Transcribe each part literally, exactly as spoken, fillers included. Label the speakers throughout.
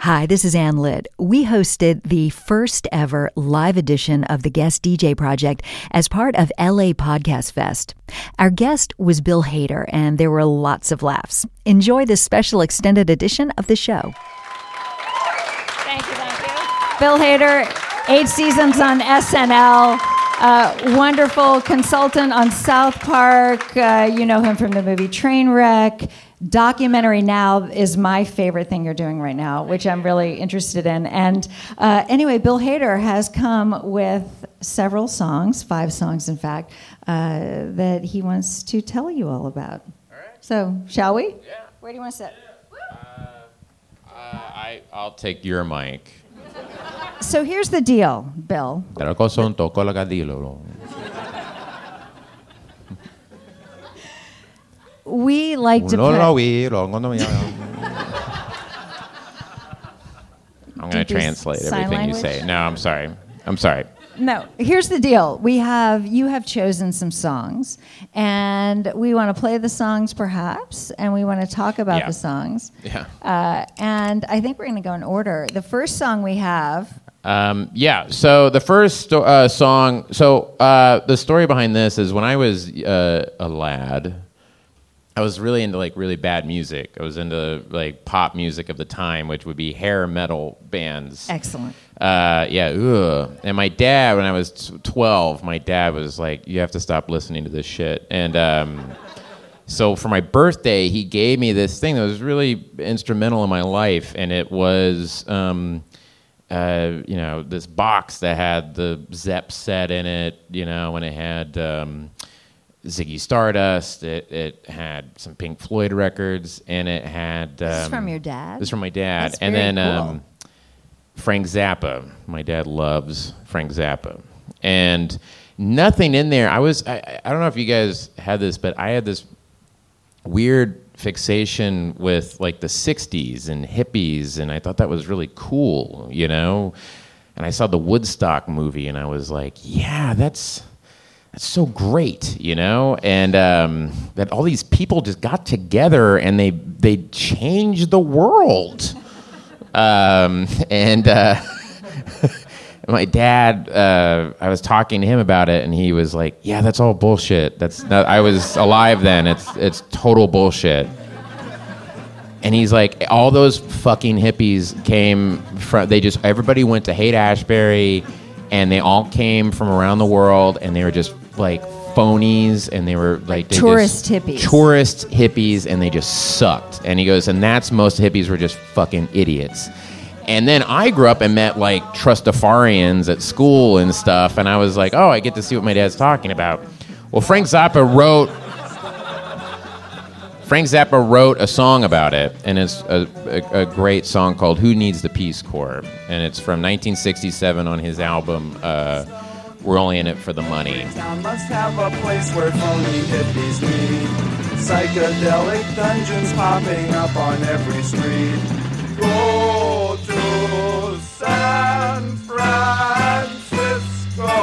Speaker 1: Hi, this is Ann Litt. We hosted the first ever live edition of the Guest D J Project as part of L A Podcast Fest. Our guest was Bill Hader, and there were lots of laughs. Enjoy this special extended edition of the show.
Speaker 2: Thank you, thank you. Bill Hader, eight seasons on S N L. Uh, wonderful consultant on South Park. Uh, you know him from the movie Trainwreck. Documentary Now is my favorite thing you're doing right now, which I'm really interested in. And uh, anyway, Bill Hader has come with several songs, five songs in fact, uh, that he wants to tell you all about.
Speaker 3: All right.
Speaker 2: So, shall we?
Speaker 3: Yeah.
Speaker 2: Where do you want to sit?
Speaker 3: Uh, uh, I, I'll take your mic.
Speaker 2: So here's the deal, Bill. We like to put...
Speaker 3: I'm going to translate everything you say. No, I'm sorry. I'm sorry.
Speaker 2: No, here's the deal. We have, you have chosen some songs, and we want to play the songs perhaps, and we want to talk about
Speaker 3: yeah.
Speaker 2: the songs.
Speaker 3: Yeah.
Speaker 2: Uh, and I think we're going to go in order. The first song we have...
Speaker 3: Um, yeah, so the first uh, song, so uh, the story behind this is when I was uh, a lad, I was really into like really bad music. I was into like pop music of the time, which would be hair metal bands.
Speaker 2: Excellent.
Speaker 3: Uh, yeah, ugh. And my dad, when I was twelve, my dad was like, you have to stop listening to this shit. And um, so for my birthday, he gave me this thing that was really instrumental in my life, and it was... Um, Uh, you know, this box that had the Zepp set in it, you know, and it had um, Ziggy Stardust, it, it had some Pink Floyd records, and it had... Um,
Speaker 2: this is from your dad?
Speaker 3: This is from my dad.
Speaker 2: That's
Speaker 3: and
Speaker 2: very
Speaker 3: then
Speaker 2: cool.
Speaker 3: um, Frank Zappa. My dad loves Frank Zappa. And nothing in there, I was, I, I don't know if you guys had this, but I had this weird fixation with like the sixties and hippies, and I thought that was really cool, you know. And I saw the Woodstock movie, and I was like, yeah, that's that's so great, you know. And um, that all these people just got together and they they changed the world. Um, and uh, my dad, uh, I was talking to him about it, and he was like, "Yeah, that's all bullshit. That's not, I was alive then. It's it's total bullshit." And he's like, "All those fucking hippies came from. They just everybody went to Haight-Ashbury, and they all came from around the world, and they were just like phonies, and they were like they
Speaker 2: tourist
Speaker 3: just,
Speaker 2: hippies,
Speaker 3: tourist hippies, and they just sucked." And he goes, "And that's most hippies were just fucking idiots." And then I grew up and met like Trustafarians at school and stuff, and I was like, oh, I get to see what my dad's talking about. Well, Frank Zappa wrote Frank Zappa wrote a song about it, and it's a, a, a great song called "Who Needs the Peace Corps?" And it's from nineteen sixty-seven on his album uh, "We're Only in It for the Money."
Speaker 4: Town must have a place where phony hippies meet. Psychedelic dungeons popping up on every street. Go to San Francisco.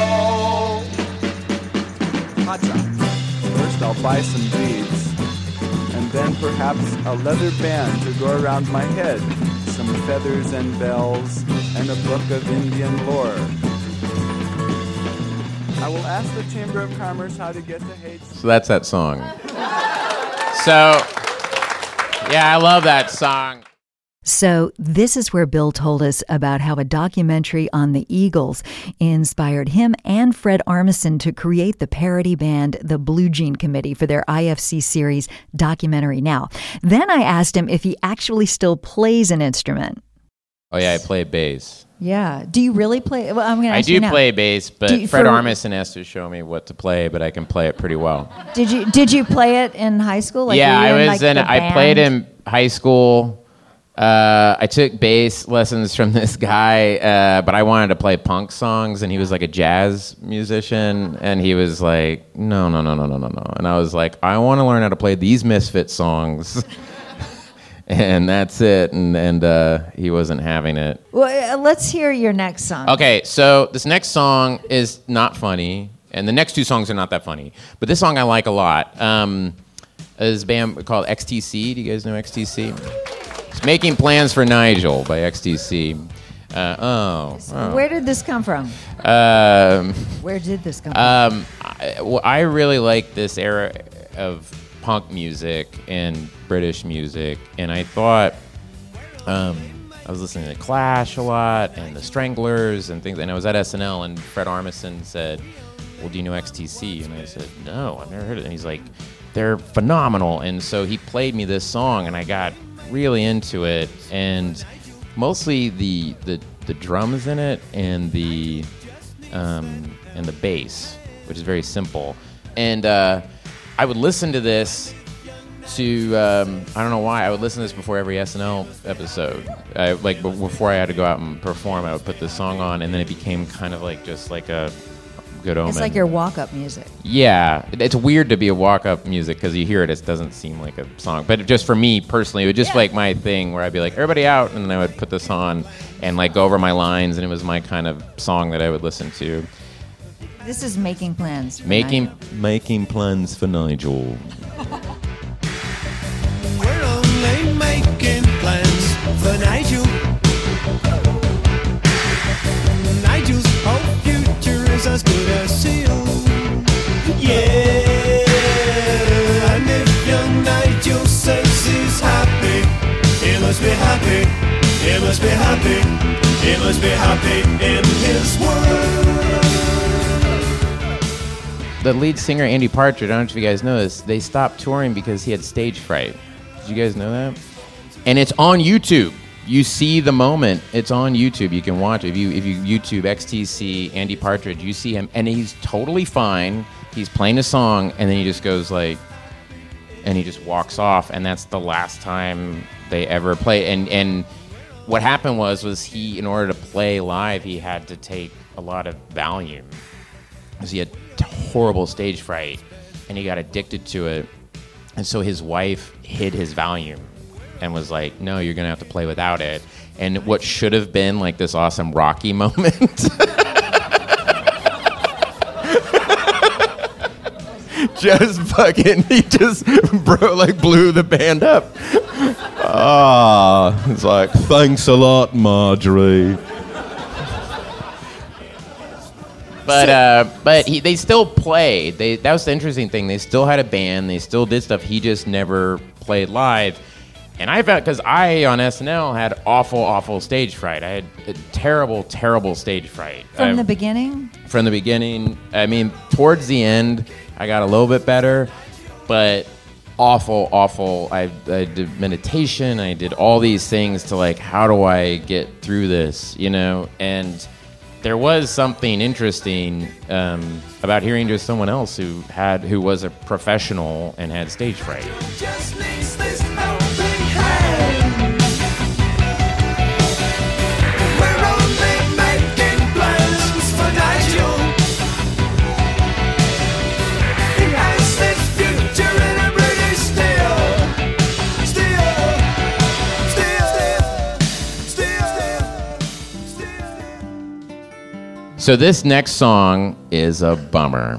Speaker 4: Hotcha. First I'll buy some beads, and then perhaps a leather band to go around my head, some feathers and bells, and a book of Indian lore. I will ask the Chamber of Commerce how to get to Haight.
Speaker 3: So that's that song. So, yeah, I love that song.
Speaker 1: So this is where Bill told us about how a documentary on the Eagles inspired him and Fred Armisen to create the parody band, the Blue Jean Committee, for their I F C series Documentary Now. Then I asked him if he actually still plays an instrument.
Speaker 3: Oh, yeah, I play bass.
Speaker 2: Yeah. Do you really play? Well, I'm going to ask
Speaker 3: I do
Speaker 2: you now.
Speaker 3: play bass, but
Speaker 2: Do you-
Speaker 3: Fred
Speaker 2: for-
Speaker 3: Armisen has to show me what to play, but I can play it pretty well.
Speaker 2: Did you Did you play it in high school? Like,
Speaker 3: yeah,
Speaker 2: were you
Speaker 3: I
Speaker 2: in,
Speaker 3: was
Speaker 2: like,
Speaker 3: in.
Speaker 2: the
Speaker 3: I played
Speaker 2: band?
Speaker 3: in high school. Uh, I took bass lessons from this guy, uh, but I wanted to play punk songs, and he was like a jazz musician, and he was like, no, no, no, no, no, no, no. And I was like, I want to learn how to play these Misfit songs. And that's it, and, and uh, he wasn't having it.
Speaker 2: Well, uh, let's hear your next song.
Speaker 3: Okay, so this next song is not funny, and the next two songs are not that funny, but this song I like a lot. Um, is a band called X T C. Do you guys know X T C? Making Plans for Nigel by X T C. Uh, oh, oh.
Speaker 1: Where did this come from?
Speaker 3: Um,
Speaker 1: Where did this come from?
Speaker 3: um, I, well, I really like this era of punk music and British music, and I thought um, I was listening to Clash a lot and the Stranglers and things, and I was at S N L, and Fred Armisen said, well, do you know X T C? And I said, no, I've never heard of it. And he's like, they're phenomenal. And so he played me this song, and I got really into it, and mostly the the, the drums in it and the um, and the bass, which is very simple. And uh, I would listen to this to um, I don't know why I would listen to this before every S N L episode. I, like before I had to go out and perform, I would put this song on, and then it became kind of like just like a good omen.
Speaker 1: It's like your walk-up music.
Speaker 3: Yeah, it's weird to be a walk-up music because you hear it, it doesn't seem like a song. But just for me personally, it was just yeah. like my thing where I'd be like, everybody out, and then I would put this on and like go over my lines, and it was my kind of song that I would listen to.
Speaker 1: This is Making Plans for
Speaker 3: Making
Speaker 1: Nigel.
Speaker 3: Making Plans for Nigel.
Speaker 5: We're only making plans for Nigel. Nigel's whole future is as good as sealed. Yeah, and if young Nigel says he's happy, he must be happy, he must be happy, he must be happy in his world.
Speaker 3: The lead singer, Andy Partridge, I don't know if you guys know this, they stopped touring because he had stage fright. Did you guys know that? And it's on YouTube. You see the moment. It's on YouTube. You can watch it. If you if you YouTube X T C Andy Partridge, you see him, and he's totally fine. He's playing a song, and then he just goes like, and he just walks off, and that's the last time they ever play. And and what happened was was he, in order to play live, he had to take a lot of Valium because he had horrible stage fright, and he got addicted to it, and so his wife hid his Valium and was like, no, you're gonna have to play without it. And what should have been like this awesome Rocky moment just fucking he just bro like blew the band up. Ah, oh, it's like, thanks a lot, Marjorie. But uh, but he, they still played. They that was the interesting thing. They still had a band. They still did stuff. He just never played live. And I found, because I on S N L had awful, awful stage fright. I had a terrible, terrible stage fright.
Speaker 1: From
Speaker 3: I,
Speaker 1: the beginning?
Speaker 3: From the beginning. I mean, towards the end, I got a little bit better, but awful, awful. I, I did meditation. I did all these things to like, how do I get through this, you know? And there was something interesting um, about hearing just someone else who had, who was a professional and had stage fright. So this next song is a bummer.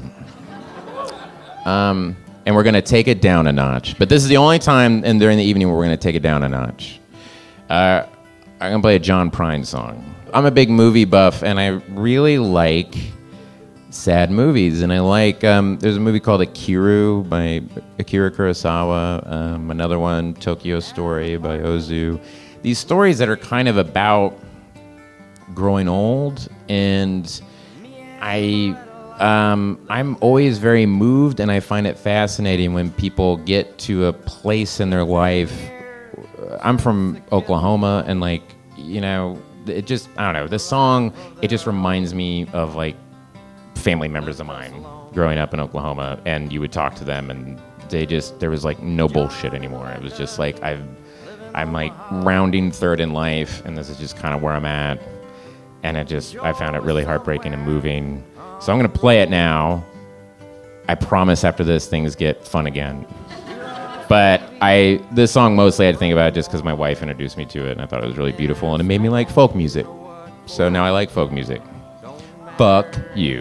Speaker 3: Um, and we're going to take it down a notch. But this is the only time and during the evening where we're going to take it down a notch. Uh, I'm going to play a John Prine song. I'm a big movie buff, and I really like sad movies. And I like, um, there's a movie called Akiru by Akira Kurosawa. Um, another one, Tokyo Story by Ozu. These stories that are kind of about growing old, and I um, I'm always very moved, and I find it fascinating when people get to a place in their life. I'm from Oklahoma, and like, you know, it just, I don't know, this song, it just reminds me of like family members of mine growing up in Oklahoma, and you would talk to them, and they just, there was like no bullshit anymore. It was just like, I've I'm like rounding third in life, and this is just kind of where I'm at. And it just, I found it really heartbreaking and moving. So I'm going to play it now. I promise after this, things get fun again. But I, this song mostly I had to think about just because my wife introduced me to it, and I thought it was really beautiful, and it made me like folk music. So now I like folk music. Fuck you.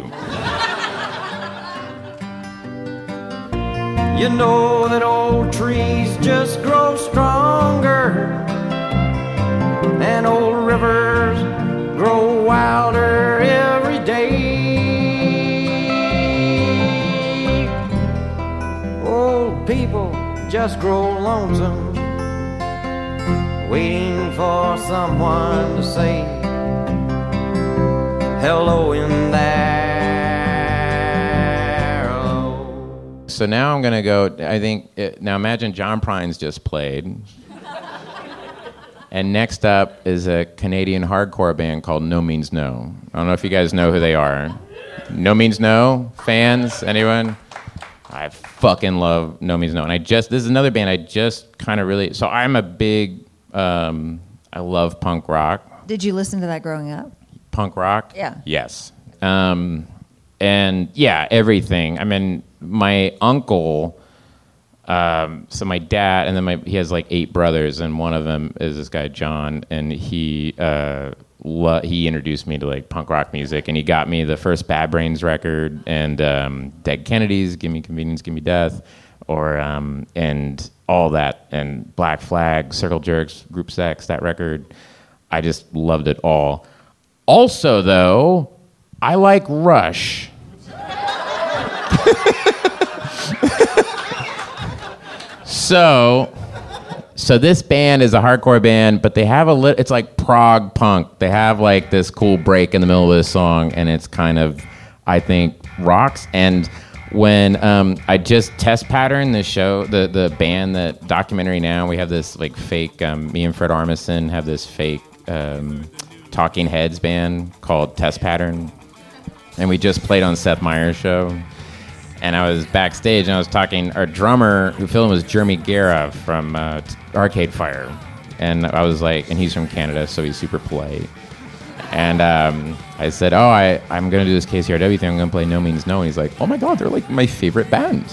Speaker 6: You know that old trees just grow stronger and old rivers grow wilder every day. Old people just grow lonesome, waiting for someone to say hello in there. Hello.
Speaker 3: So now I'm gonna go. I think it, now imagine John Prine's just played, and next up is a Canadian hardcore band called No Means No. I don't know if you guys know who they are. No Means No fans? Anyone? I fucking love No Means No, and I just this is another band I just kind of really. So I'm a big. Um, I love punk rock.
Speaker 1: Did you listen to that growing up?
Speaker 3: Punk rock?
Speaker 1: Yeah.
Speaker 3: Yes. Um, and yeah, everything. I mean, my uncle. Um, so my dad, and then my he has like eight brothers, and one of them is this guy John, and he uh, lo- he introduced me to like punk rock music, and he got me the first Bad Brains record and um, Dead Kennedys, Give Me Convenience, Give Me Death, or um, and all that, and Black Flag, Circle Jerks, Group Sex, that record. I just loved it all. Also, though, I like Rush. So, so this band is a hardcore band, but they have a lit. It's like prog punk. They have like this cool break in the middle of this song, and it's kind of, I think, rocks. And when um, I just test pattern this show, the the band, the documentary now, we have this like fake. Um, me and Fred Armisen have this fake um, Talking Heads band called Test Pattern, and we just played on Seth Meyers' show. And I was backstage, and I was talking. Our drummer, who filmed, was Jeremy Guerra from uh, Arcade Fire, and I was like, and he's from Canada, so he's super polite. And um, I said, "Oh, I, I'm gonna do this K C R W thing. I'm gonna play No Means No." And he's like, "Oh my God, they're like my favorite band."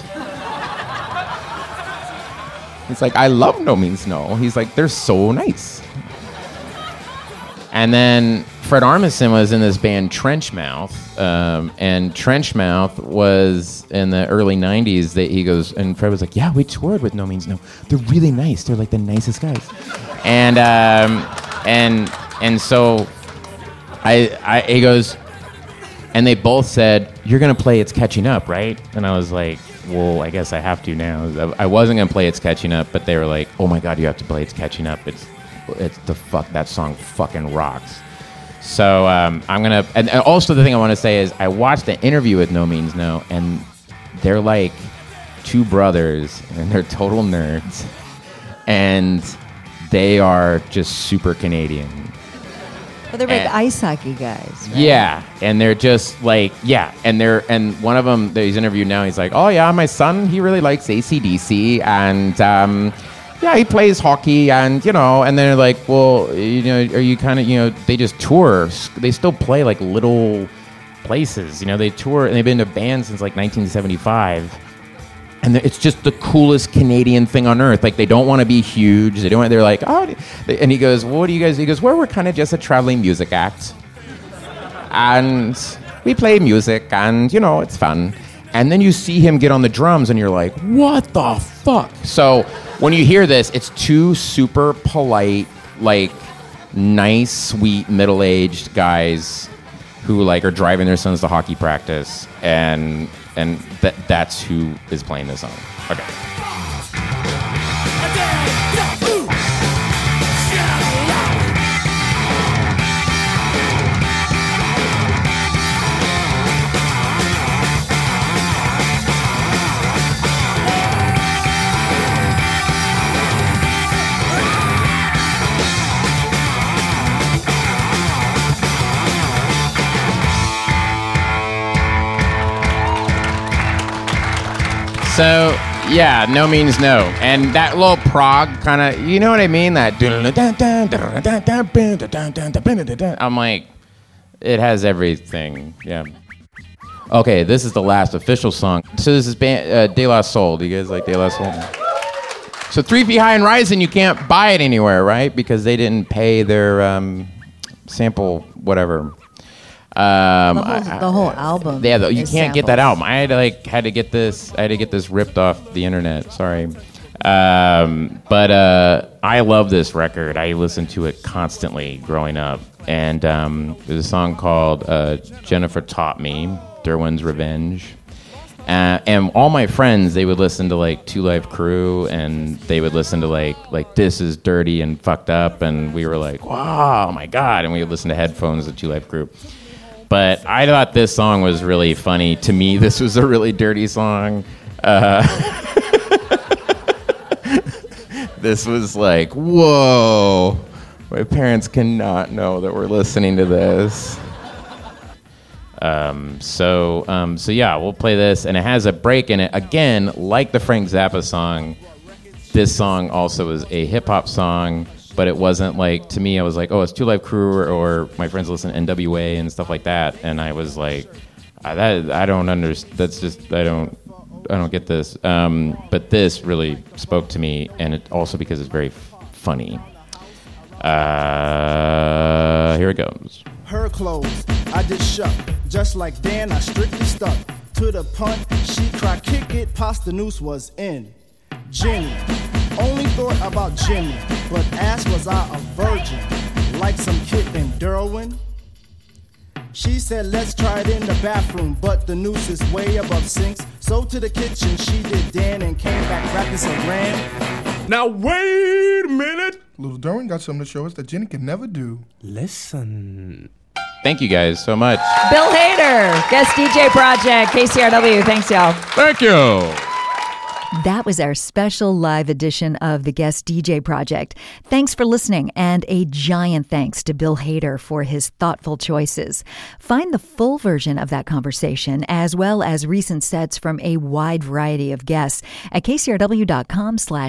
Speaker 3: He's like, "I love No Means No." He's like, "They're so nice." And then Fred Armisen was in this band Trenchmouth, um, and Trenchmouth was in the early nineties. That he goes, and Fred was like, "Yeah, we toured with No Means No. They're really nice. They're like the nicest guys." And um, and and so I, I he goes, and they both said, "You're gonna play It's Catching Up, right?" And I was like, "Well, I guess I have to now." I wasn't gonna play It's Catching Up, but they were like, "Oh my God, you have to play It's Catching Up. It's it's the fuck that song fucking rocks." So um, I'm gonna, and also the thing I want to say is I watched the interview with No Means No, and they're like two brothers, and they're total nerds, and they are just super Canadian.
Speaker 1: Well, they're big and, ice hockey guys, right? Yeah,
Speaker 3: and they're just like, yeah, and they're, and one of them, he's interviewed now, he's like, "Oh yeah, my son, he really likes A C D C, and um, yeah, he plays hockey, and you know," and they're like, "Well, you know, are you kind of, you know, they just tour, they still play like little places, you know, they tour, and they've been in a band since like nineteen seventy-five, and it's just the coolest Canadian thing on earth. Like, they don't want to be huge, they don't, they're like, oh," and he goes, "Well, what do you guys," he goes, "Well, we're kind of just a traveling music act, and we play music, and you know, it's fun." And then you see him get on the drums, and you're like, "What the fuck?" So when you hear this, it's two super polite, like nice, sweet, middle-aged guys who like are driving their sons to hockey practice, and and that that's who is playing this song. Okay. So, yeah, No Means No. And that little prog kind of, you know what I mean? That, I'm like, it has everything, yeah. Okay, this is the last official song. So this is band, uh, De La Soul. Do you guys like De La Soul? So Three Feet High and Rising, you can't buy it anywhere, right? Because they didn't pay their um, sample, whatever. Um,
Speaker 1: the, whole,
Speaker 3: I,
Speaker 1: the whole album.
Speaker 3: Yeah, the, you can't
Speaker 1: samples.
Speaker 3: get that album. I had to like had to get this. I had to get this ripped off the internet. Sorry. Um, but uh, I love this record. I listened to it constantly growing up. And um, there's a song called uh, Jennifer Taught Me, Derwin's Revenge. Uh, and all my friends, they would listen to like Two Live Crew, and they would listen to like like This Is Dirty and Fucked Up, and we were like, wow, oh my God. And we would listen to headphones of Two Live Crew. But I thought this song was really funny. To me, this was a really dirty song. Uh, this was like, whoa, my parents cannot know that we're listening to this. Um, so, um, so yeah, we'll play this, and it has a break in it. Again, like the Frank Zappa song, this song also is a hip-hop song, but it wasn't like, to me, I was like, oh, it's Two Live Crew, or, or my friends listen to N W A and stuff like that, and I was like, I, that, I don't understand, that's just, I don't, I don't get this. Um, but this really spoke to me, and it also because it's very f- funny. Uh, here it goes.
Speaker 7: Her clothes, I did shut. Just like Dan, I strictly stuck to the punt. She cried, kick it, pasta noose was in. Jenny, only thought about Jimmy, but asked was I a virgin, like some kid in Derwin. She said, let's try it in the bathroom, but the noose is way above sinks. So to the kitchen she did Dan and came back rapping some ram.
Speaker 8: Now wait a minute.
Speaker 9: Little Derwin got something to show us that Jenny can never do.
Speaker 8: Listen.
Speaker 3: Thank you guys so much.
Speaker 2: Bill Hader, Guest D J Project, K C R W. Thanks, y'all.
Speaker 8: Thank you.
Speaker 1: That was our special live edition of the Guest D J Project. Thanks for listening, and a giant thanks to Bill Hader for his thoughtful choices. Find the full version of that conversation, as well as recent sets from a wide variety of guests, at kcrw.com slash